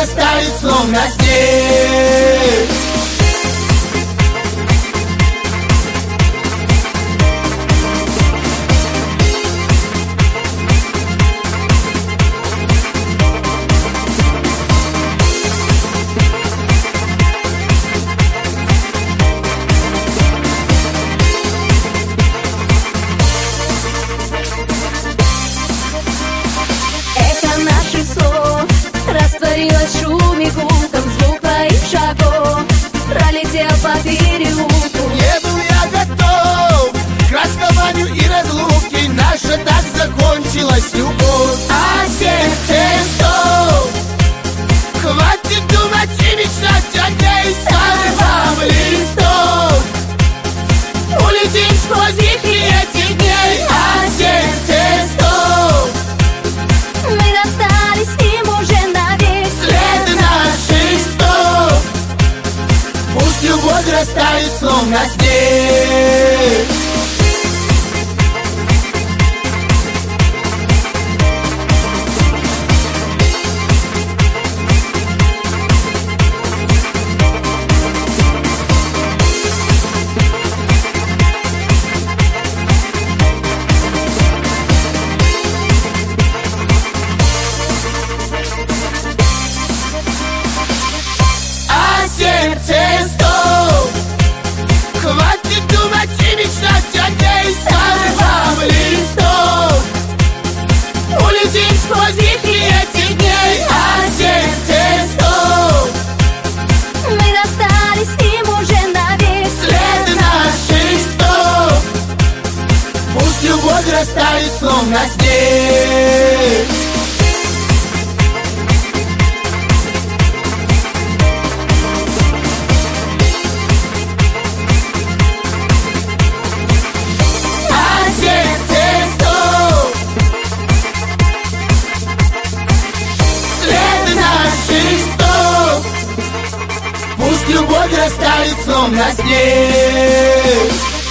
растает, словно снег. Растворилась в шуме гулком, звук твоих шагов пролетел по переулку. Не был я готов к расставанию и разлуке. Наша так закончилась любовь, а сердце стоп. Хватит думать и мечтать о ней, сорвав листок. Улетим сквозь вихри этих дней, а сердце стоп. Мы расстались с ним уже навек. След наших стоп. Пусть любовь растает, словно снег. Сердце стоп. Хватит думать и мечтать о ней, сорвав листок. Улетим сквозь вихри этих дней, а сердце стоп. Мы расстались с ним уже навек. След наших стоп. Пусть любовь растает, словно снег. Пусть любовь растает, словно снег.